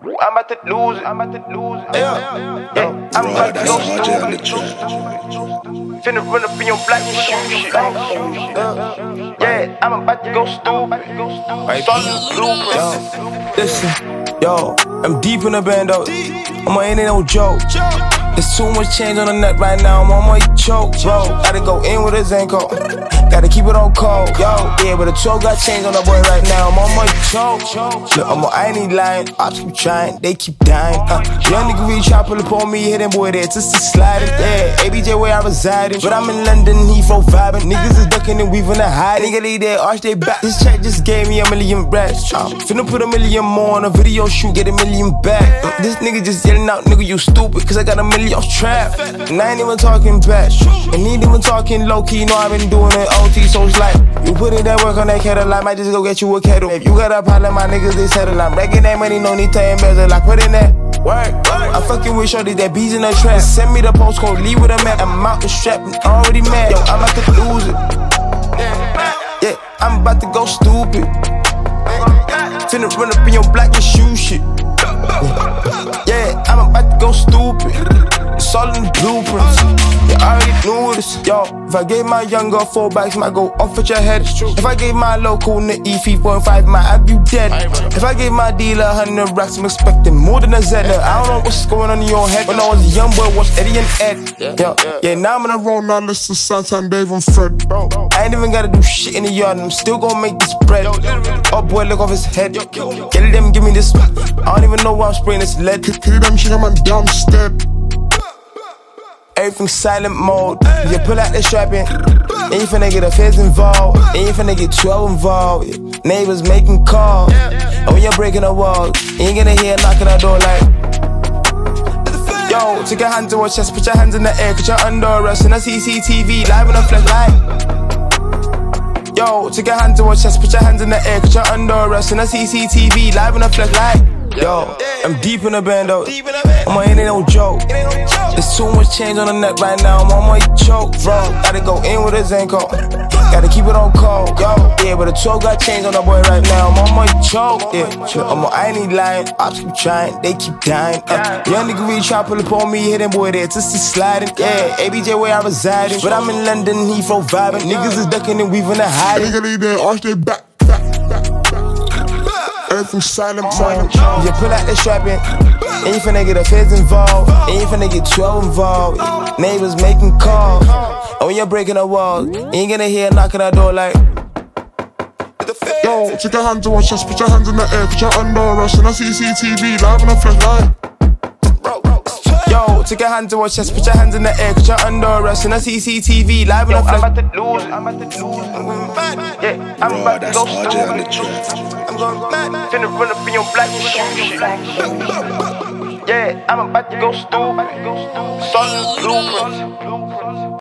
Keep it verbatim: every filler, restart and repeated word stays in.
I'm about to lose it. I'm about to lose it. Yeah, yeah. I'm about to go stupid. Finna run up in your black shoe. Yeah, I'm about to go stupid. Solid blueprints. Listen, yo, I'm deep in the band though. I'm ain't no joke. There's too much change on the net right now, I'm on my choke, bro. Gotta go in with a Zenko, gotta keep it on cold, yo. Yeah, but the choke got change on the boy right now, I'm on my choke. Look, I'm on, I ain't lying, ops keep trying, they keep dying. Uh, young nigga really try pull up on me, hitting boy there, just to slide it. Yeah, A B J where I residing, but I'm in London, Heathrow vibing. Niggas is ducking and weaving and hiding. Nigga leave there, arch they back. This check just gave me a million racks. Uh, finna put a million more on a video shoot, get a million back. Uh, this nigga just yelling out, nigga you stupid, cause I got a million trap. And I ain't even talking back, and ain't even talking low key. Know I been doing it O T, so it's like you put in that work on that kettle, I might just go get you a kettle. If you got a problem, my niggas they settle. I'm breaking that money, no need to embezzle. I put in that work. I fucking with shorty that bees in the trap. Send me the postcode, leave with a map. I'm out the strap, I'm already mad. Yo, I'm about to lose it. Yeah, I'm about to go stupid. Finna run up in your black and shoe shit. Yeah, I'm about to go stupid. It's all in the blueprints. Yeah, I already knew this. Yo, if I gave my young girl four bags, might go off at your head. If I gave my local in the E three point five, might have you dead. If I gave my dealer a hundred racks, I'm expecting more than a Zedder. I don't know what's going on in your head. When I was a young boy, watched Eddie and Ed. Yeah, yeah, now I'm in a roll, now listen to Santan, Dave and Fred. I ain't even gotta do shit in the yard, and I'm still gonna make this bread. Oh boy, look off his head. Get them, give me this. I don't even know why I'm spraying this lead. Kill them shit, I'm downstairs. Everything silent mode. You pull out the strapping, and you finna get the feds involved, and you finna get twelve involved. Neighbors making calls, and when you're breaking the walls, you ain't gonna hear knocking on the door like, yo, take your hands to your chest, put your hands in the air, cause you're under arrest in a C C T V, live in a flashlight. Yo, take your hands to your chest, put your hands in the air, cause you're under arrest in a C C T V, live in a flashlight. Yo, I'm deep in the band though, I'm on, ain't no joke. There's too much change on the net right now, I'm on my choke, bro. Gotta go in with a Zenko, gotta keep it on cold, yo. Yeah, but the choke got change on the boy right now, I'm on my choke. Yeah, I'm on, I ain't lying, ops keep trying, they keep dying. Uh, young nigga really try pull up on me, hitting boy there, just to sliding. Yeah, A B J where I residing, but I'm in London, Heathrow vibing. Niggas is ducking and weaving and hiding. Nigga leave there, arch they back. Everything silent, silent. You pull out the strapping, and you finna get the feds involved, and you finna get twelve involved. Neighbors making calls, and when you're breaking the walls, you ain't gonna hear knocking on the door like, yo, take your hands to your chest, put your hands in the air, cause you're under arrest in a C C T V, live in a flashlight. Yo, take your hands to your chest, put your hands in the air, cause you're under arrest in a C C T V, live in a I'm flashlight. about to lose it. I'm about to lose it. Yeah, I'm about to go stupid. I'm going mad. Finna run up in your black shoe. Yeah, I'm about to go stupid. Solid blueprints.